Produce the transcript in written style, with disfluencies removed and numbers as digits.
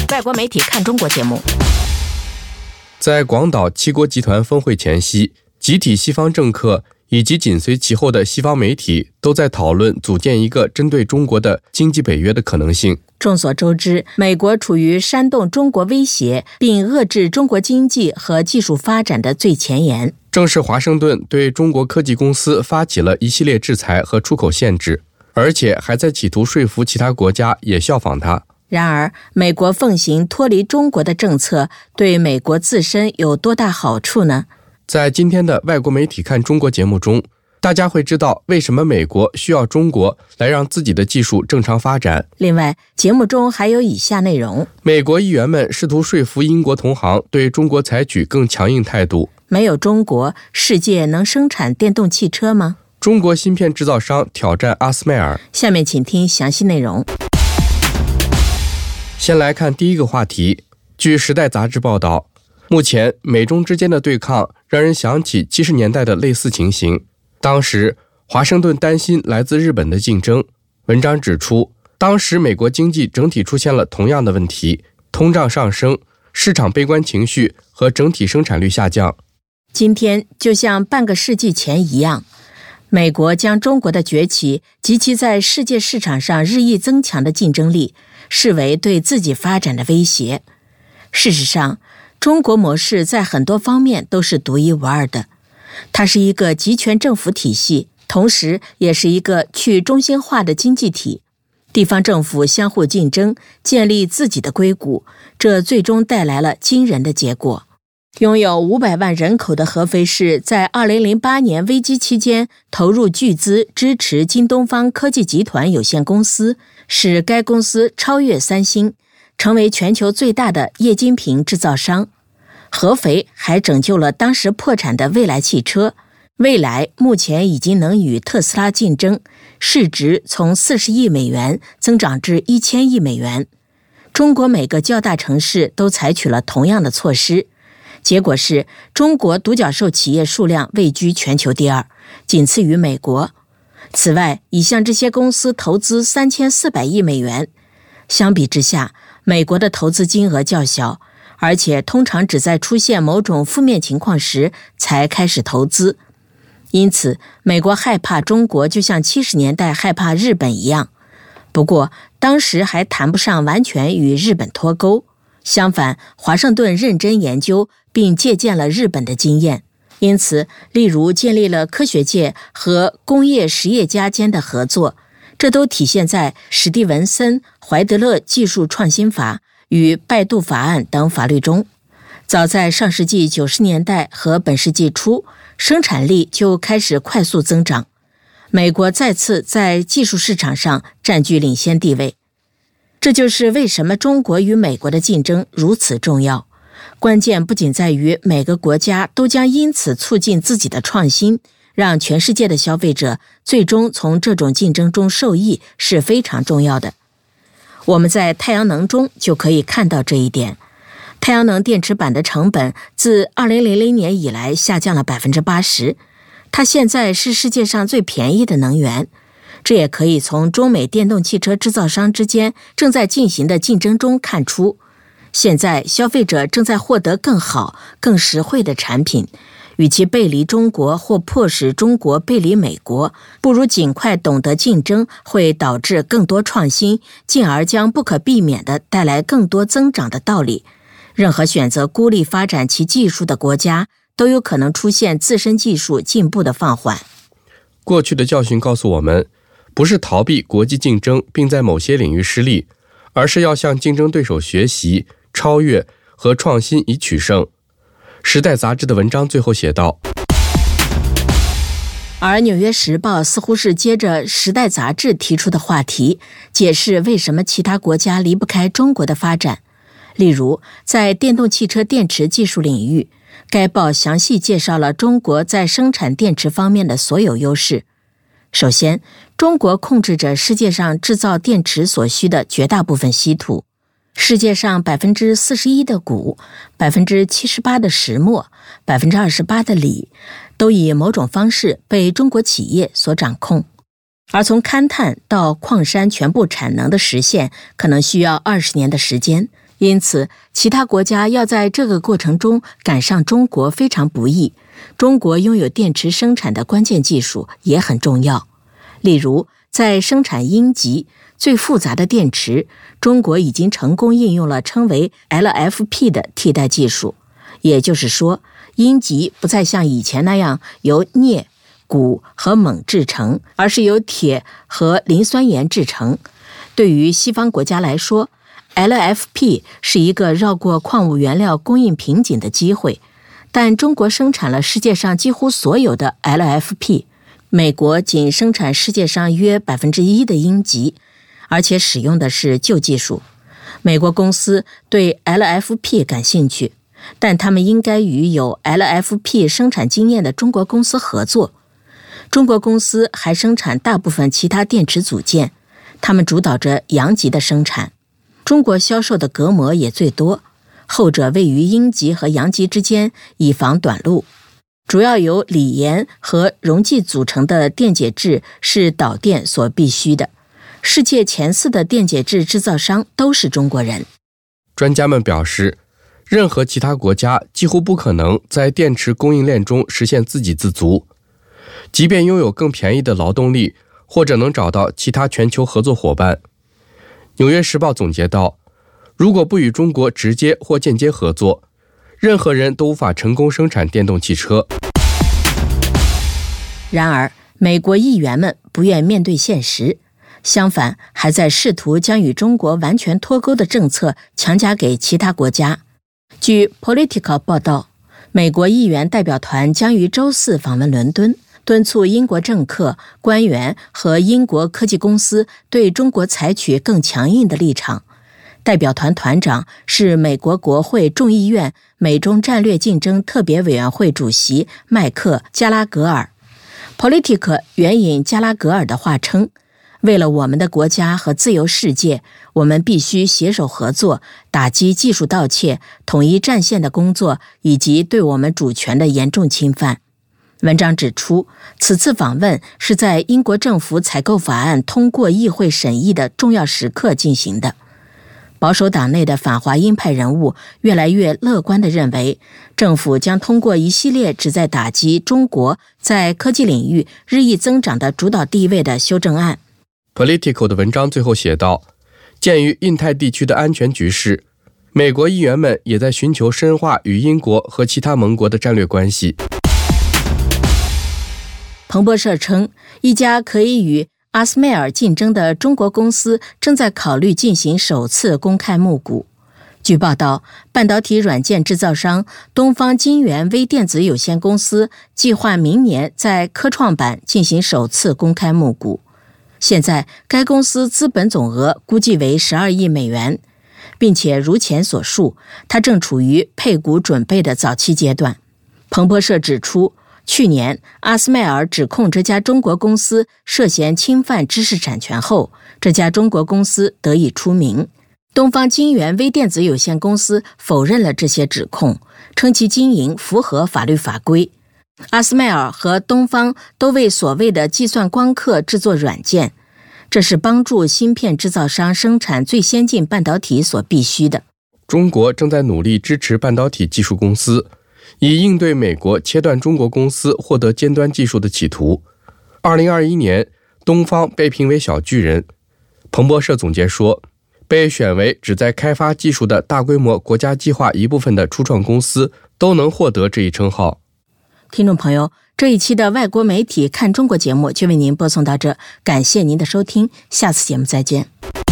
外国媒体看中国节目。 在广岛七国集团峰会前夕，集体西方政客以及紧随其后的西方媒体都在讨论组建一个针对中国的经济北约的可能性。 众所周知，美国处于煽动中国威胁并遏制中国经济和技术发展的最前沿。 正是华盛顿对中国科技公司发起了一系列制裁和出口限制，而且还在企图说服其他国家也效仿它。 然而，美国奉行脱离中国的政策对美国自身有多大好处呢？ 在今天的外国媒体看中国节目中，大家会知道为什么美国需要中国来让自己的技术正常发展。 另外，节目中还有以下内容： 美国议员们试图说服英国同行对中国采取更强硬态度。 没有中国，世界能生产电动汽车吗？ 中国芯片制造商挑战阿斯麦尔。 下面请听详细内容。 先来看第一个话题。据《时代》杂志报道，目前美中之间的对抗让人想起70年代的类似情形。当时华盛顿担心来自日本的竞争。文章指出，当时美国经济整体出现了同样的问题，通胀上升，市场悲观情绪和整体生产率下降。 今天就像半个世纪前一样，美国将中国的崛起及其在世界市场上日益增强的竞争力视为对自己发展的威胁。事实上，中国模式在很多方面都是独一无二的。它是一个集权政府体系，同时也是一个去中心化的经济体。地方政府相互竞争，建立自己的硅谷，这最终带来了惊人的结果。拥有500万人口的合肥市在2008年危机期间投入巨资支持京东方科技集团有限公司，使该公司超越三星，成为全球最大的液晶屏制造商。合肥还拯救了当时破产的蔚来汽车，蔚来目前已经能与特斯拉竞争，市值从40亿美元增长至1000亿美元。中国每个较大城市都采取了同样的措施，结果是中国独角兽企业数量位居全球第2，仅次于美国。此外，已向这些公司投资3400亿美元。相比之下，美国的投资金额较小，而且通常只在出现某种负面情况时才开始投资。因此，美国害怕中国就像70年代害怕日本一样。不过，当时还谈不上完全与日本脱钩。相反，华盛顿认真研究并借鉴了日本的经验，因此，例如建立了科学界和工业实业家间的合作，这都体现在史蒂文森·怀德勒技术创新法与拜杜法案等法律中。早在上世纪90年代和本世纪初，生产力就开始快速增长，美国再次在技术市场上占据领先地位。这就是为什么中国与美国的竞争如此重要。关键不仅在于每个国家都将因此促进自己的创新，让全世界的消费者最终从这种竞争中受益是非常重要的。我们在太阳能中就可以看到这一点。太阳能电池板的成本自2000年以来下降了 80%， 它现在是世界上最便宜的能源。这也可以从中美电动汽车制造商之间正在进行的竞争中看出。现在消费者正在获得更好、更实惠的产品，与其背离中国或迫使中国背离美国，不如尽快懂得竞争会导致更多创新，进而将不可避免地带来更多增长的道理。任何选择孤立发展其技术的国家，都有可能出现自身技术进步的放缓。 过去的教训告诉我们，不是逃避国际竞争并在某些领域失利，而是要向竞争对手学习、超越和创新以取胜。时代杂志的文章最后写道。 而纽约时报似乎是接着时代杂志提出的话题，解释为什么其他国家离不开中国的发展。例如，在电动汽车电池技术领域，该报详细介绍了中国在生产电池方面的所有优势。首先，中国控制着世界上制造电池所需的绝大部分稀土。世界上 41% 的钴、78% 的石墨、28% 的锂都以某种方式被中国企业所掌控。而从勘探到矿山全部产能的实现，可能需要20年的时间。 因此，其他国家要在这个过程中赶上中国非常不易。中国拥有电池生产的关键技术也很重要。例如，在生产阴极最复杂的电池，中国已经成功应用了称为 LFP 的替代技术。也就是说，阴极不再像以前那样由镍、钴和锰制成，而是由铁和磷酸盐制成。对于西方国家来说， LFP 是一个绕过矿物原料供应瓶颈的机会，但中国生产了世界上几乎所有的 LFP， 美国仅生产世界上约 1% 的阴极，而且使用的是旧技术。美国公司对 LFP 感兴趣，但他们应该与有 LFP 生产经验的中国公司合作。中国公司还生产大部分其他电池组件，他们主导着阳极的生产。中国销售的隔膜也最多，后者位于阴极和阳极之间，以防短路。主要由锂盐和溶剂组成的电解质是导电所必须的。世界前4的电解质制造商都是中国人。 专家们表示，任何其他国家几乎不可能在电池供应链中实现自给自足。即便拥有更便宜的劳动力，或者能找到其他全球合作伙伴。纽约时报总结道，如果不与中国直接或间接合作，任何人都无法成功生产电动汽车。 然而，美国议员们不愿面对现实，相反，还在试图将与中国完全脱钩的政策强加给其他国家。据 Politico 报道，美国议员代表团将于周4访问伦敦，敦促英国政客、官员和英国科技公司对中国采取更强硬的立场。代表团团长是美国国会众议院美中战略竞争特别委员会主席麦克·加拉格尔。Politico 援引加拉格尔的话称，为了我们的国家和自由世界，我们必须携手合作，打击技术盗窃、统一战线的工作以及对我们主权的严重侵犯。文章指出，此次访问是在英国政府采购法案通过议会审议的重要时刻进行的。保守党内的反华鹰派人物越来越乐观地认为，政府将通过一系列旨在打击中国在科技领域日益增长的主导地位的修正案。 Politico 的文章最后写道，鉴于印太地区的安全局势，美国议员们也在寻求深化与英国和其他盟国的战略关系。 彭博社称，一家可以与阿斯麦尔竞争的中国公司正在考虑进行首次公开募股。据报道，半导体软件制造商东方晶源微电子有限公司计划明年在科创板进行首次公开募股。现在，该公司资本总额估计为12亿美元，并且如前所述，它正处于配股准备的早期阶段。彭博社指出，去年，阿斯麦尔指控这家中国公司涉嫌侵犯知识产权后，这家中国公司得以出名。东方晶源微电子有限公司否认了这些指控，称其经营符合法律法规。阿斯麦尔和东方都为所谓的计算光刻制作软件，这是帮助芯片制造商生产最先进半导体所必须的。 中国正在努力支持半导体技术公司，以应对美国切断中国公司获得尖端技术的企图。2021年，东方被评为小巨人。彭博社总结说，被选为旨在开发技术的大规模国家计划一部分的初创公司都能获得这一称号。 听众朋友，这一期的外国媒体看中国节目就为您播送到这，感谢您的收听，下次节目再见。